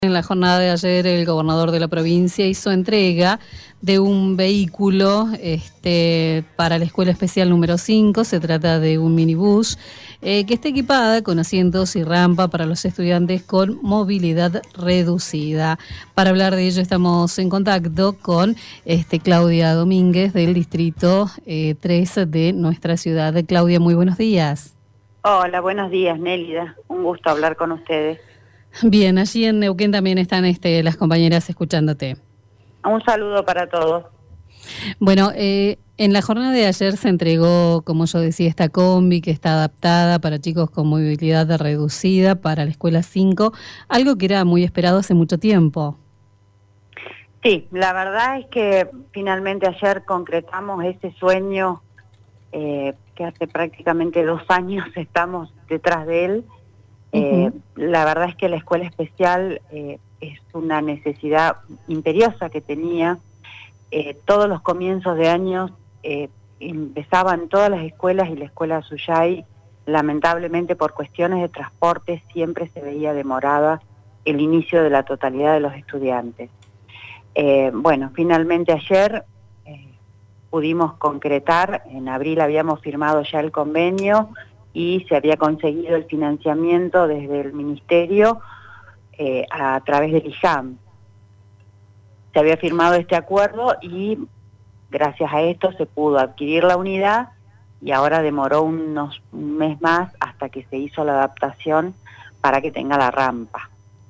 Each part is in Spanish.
En la jornada de ayer, el gobernador de la provincia hizo entrega de un vehículo para la Escuela Especial número 5. Se trata de un minibús que está equipada con asientos y rampa para los estudiantes con movilidad reducida. Para hablar de ello estamos en contacto con Claudia Domínguez del Distrito 3 de nuestra ciudad. Claudia, muy buenos días. Hola, buenos días, Nélida. Un gusto hablar con ustedes. Bien, allí en Neuquén también están las compañeras escuchándote. Un saludo para todos. Bueno, en la jornada de ayer se entregó, como yo decía, esta combi que está adaptada para chicos con movilidad reducida para la Escuela 5, algo que era muy esperado hace mucho tiempo. Sí, la verdad es que finalmente ayer concretamos ese sueño que hace prácticamente 2 años estamos detrás de él. La verdad es que la escuela especial es una necesidad imperiosa que tenía. Todos los comienzos de años empezaban todas las escuelas y la escuela Suyay, lamentablemente por cuestiones de transporte, siempre se veía demorada el inicio de la totalidad de los estudiantes. Bueno, finalmente ayer pudimos concretar, en abril habíamos firmado ya el convenio y se había conseguido el financiamiento desde el Ministerio a través del IJAM. Se había firmado este acuerdo y gracias a esto se pudo adquirir la unidad y ahora demoró un mes más hasta que se hizo la adaptación para que tenga la rampa.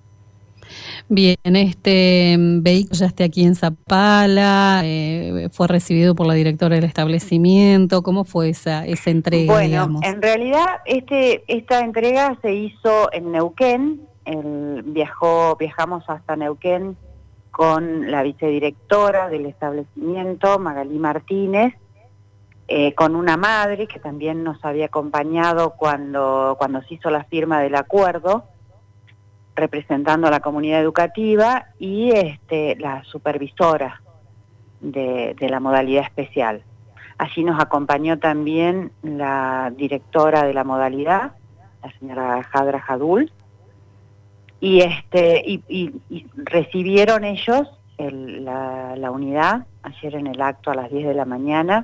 Bien, este vehículo ya está aquí en Zapala, fue recibido por la directora del establecimiento. ¿Cómo fue esa entrega, bueno, digamos? En realidad esta entrega se hizo en Neuquén. Viajamos hasta Neuquén con la vicedirectora del establecimiento, Magalí Martínez, con una madre que también nos había acompañado cuando se hizo la firma del acuerdo, representando a la comunidad educativa, y la supervisora de la modalidad especial. Allí nos acompañó también la directora de la modalidad, la señora Jadra Jadul, y recibieron ellos la unidad ayer en el acto a las 10 de la mañana.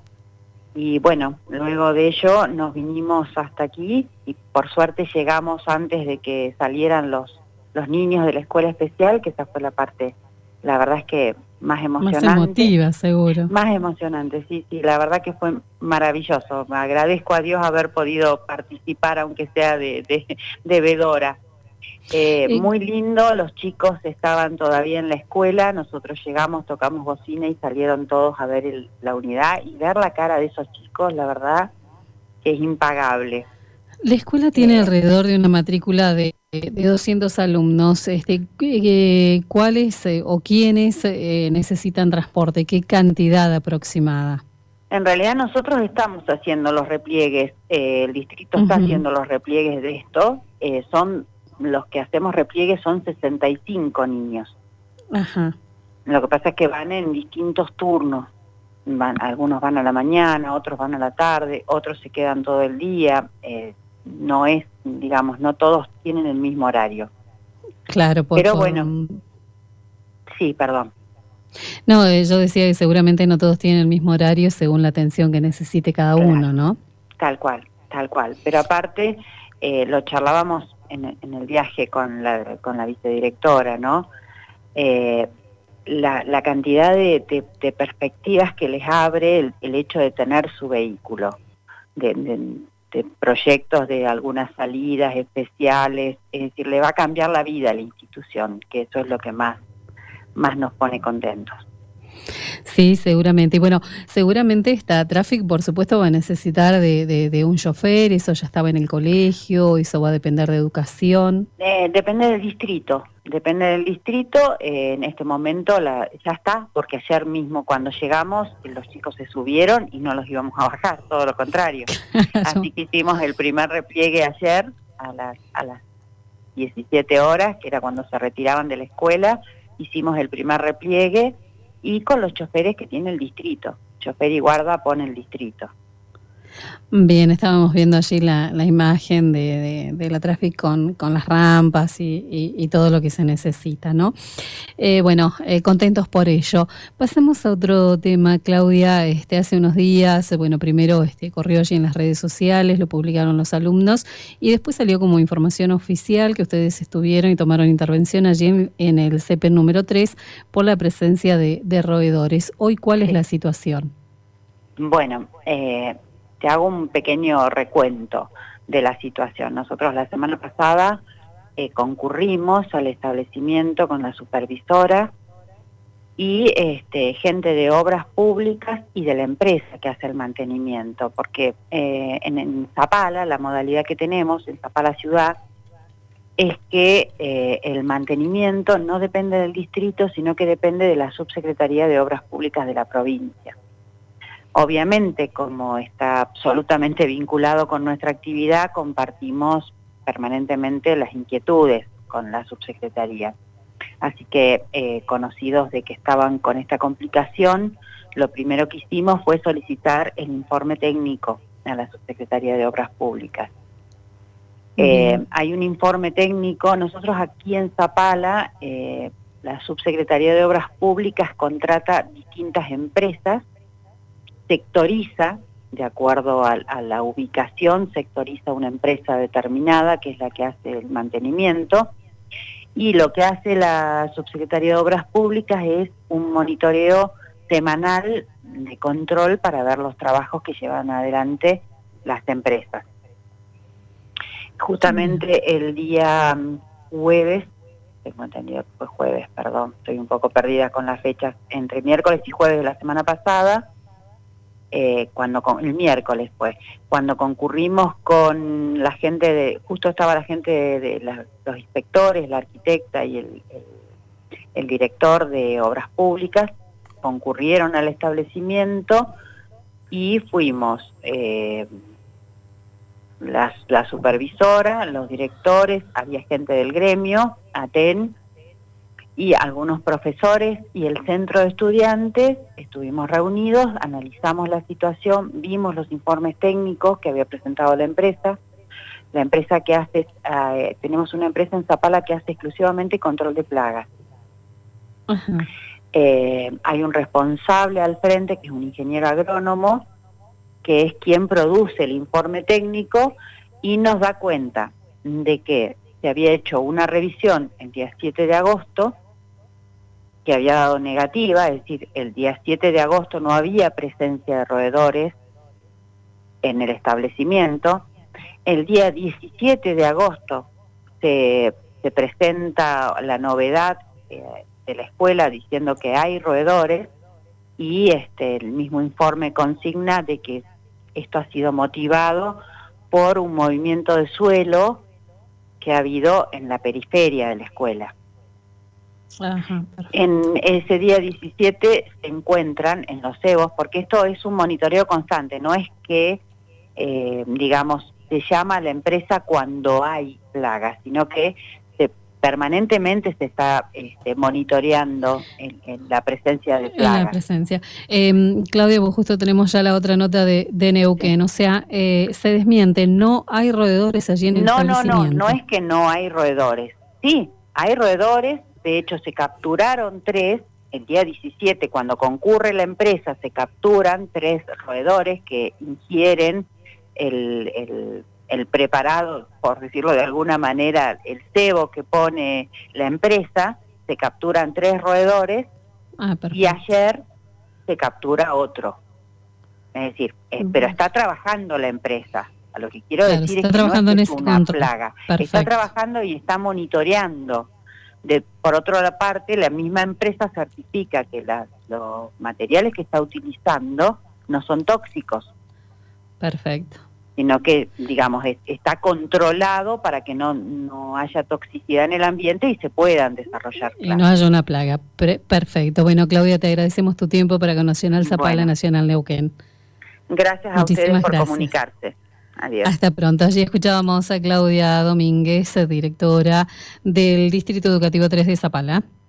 Y bueno, luego de ello nos vinimos hasta aquí y por suerte llegamos antes de que salieran los niños de la escuela especial, que esa fue la parte, la verdad es que más emocionante. Más emotiva, seguro. Más emocionante, sí, la verdad que fue maravilloso. Me agradezco a Dios haber podido participar, aunque sea de vedora. Muy lindo, los chicos estaban todavía en la escuela, nosotros llegamos, tocamos bocina y salieron todos a ver la unidad, y ver la cara de esos chicos, la verdad, que es impagable. La escuela tiene alrededor de una matrícula de 200 alumnos. ¿Cuáles o quiénes necesitan transporte? ¿Qué cantidad aproximada? En realidad nosotros estamos haciendo los repliegues, el distrito está haciendo los repliegues de esto, los que hacemos repliegues son 65 niños. Ajá. Lo que pasa es que van en distintos turnos. Algunos van a la mañana, otros van a la tarde, otros se quedan todo el día. No es, digamos, no todos tienen el mismo horario. Claro, pero bueno, sí, perdón. No, yo decía que seguramente no todos tienen el mismo horario según la atención que necesite cada uno, ¿no? Tal cual. Pero aparte, lo charlábamos en el viaje con la vicedirectora, ¿no? La cantidad de perspectivas que les abre el hecho de tener su vehículo, de proyectos de algunas salidas especiales, es decir, le va a cambiar la vida a la institución, que eso es lo que más nos pone contentos. Sí, seguramente. Y bueno, seguramente Traffic, por supuesto, va a necesitar de un chofer. Eso ya estaba en el colegio, eso va a depender de educación. Depende del distrito. En este momento ya está, porque ayer mismo cuando llegamos los chicos se subieron y no los íbamos a bajar, todo lo contrario. Así que hicimos el primer repliegue ayer a las 17 horas, que era cuando se retiraban de la escuela. Hicimos el primer repliegue y con los choferes que tiene el distrito. Chofer y guarda pone el distrito. Bien, estábamos viendo allí la imagen de la tráfico con las rampas y todo lo que se necesita, ¿no? Bueno, contentos por ello. Pasemos a otro tema, Claudia. Hace unos días, bueno, primero corrió allí en las redes sociales, lo publicaron los alumnos y después salió como información oficial que ustedes estuvieron y tomaron intervención allí en el CEPE número 3 por la presencia de roedores. Hoy, ¿cuál es la situación? Bueno, te hago un pequeño recuento de la situación. Nosotros la semana pasada concurrimos al establecimiento con la supervisora y gente de obras públicas y de la empresa que hace el mantenimiento, porque en Zapala, la modalidad que tenemos en Zapala ciudad, es que el mantenimiento no depende del distrito, sino que depende de la Subsecretaría de Obras Públicas de la provincia. Obviamente, como está absolutamente vinculado con nuestra actividad, compartimos permanentemente las inquietudes con la subsecretaría. Así que, conocidos de que estaban con esta complicación, lo primero que hicimos fue solicitar el informe técnico a la subsecretaría de Obras Públicas. Hay un informe técnico. Nosotros aquí en Zapala, la subsecretaría de Obras Públicas contrata distintas empresas, sectoriza, de acuerdo a la ubicación, sectoriza una empresa determinada que es la que hace el mantenimiento, y lo que hace la Subsecretaría de Obras Públicas es un monitoreo semanal de control para ver los trabajos que llevan adelante las empresas. Justamente el día jueves, tengo entendido que fue jueves, perdón, estoy un poco perdida con las fechas, entre miércoles y jueves de la semana pasada, el miércoles fue, cuando concurrimos con la gente justo estaba la gente de los inspectores, la arquitecta y el director de obras públicas, concurrieron al establecimiento y fuimos la supervisora, los directores, había gente del gremio, ATEN, y algunos profesores y el centro de estudiantes. Estuvimos reunidos, analizamos la situación, vimos los informes técnicos que había presentado la empresa que hace, tenemos una empresa en Zapala que hace exclusivamente control de plagas. Hay un responsable al frente que es un ingeniero agrónomo, que es quien produce el informe técnico y nos da cuenta de que se había hecho una revisión el día 7 de agosto, que había dado negativa, es decir, el día 7 de agosto no había presencia de roedores en el establecimiento. El día 17 de agosto se presenta la novedad de la escuela diciendo que hay roedores y el mismo informe consigna de que esto ha sido motivado por un movimiento de suelo que ha habido en la periferia de la escuela. Ajá, en ese día 17 se encuentran en los cebos, porque esto es un monitoreo constante, no es que, digamos, se llama a la empresa cuando hay plagas, sino que permanentemente se está monitoreando en la presencia de plagas. En la presencia. Claudia, vos justo tenemos ya la otra nota de Neuquén, sí. O sea, se desmiente, no hay roedores allí en el establecimiento. No es que no hay roedores, sí, hay roedores. De hecho, se capturaron 3, el día 17, cuando concurre la empresa, se capturan 3 roedores que ingieren el preparado, por decirlo de alguna manera, el cebo que pone la empresa. Se capturan 3 roedores y ayer se captura otro. Es decir, pero está trabajando la empresa. A lo que quiero decir es que no es una plaga. Perfecto. Está trabajando y está monitoreando. Por otra parte, la misma empresa certifica que los materiales que está utilizando no son tóxicos. Perfecto. Sino que, digamos, está controlado para que no haya toxicidad en el ambiente y se puedan desarrollar plagas. Y no haya una plaga. Perfecto. Bueno, Claudia, te agradecemos tu tiempo para con Nacional Zapala, Nacional Neuquén. Gracias a ustedes por comunicarse. Adiós. Hasta pronto. Allí escuchábamos a Claudia Domínguez, directora del Distrito Educativo 3 de Zapala.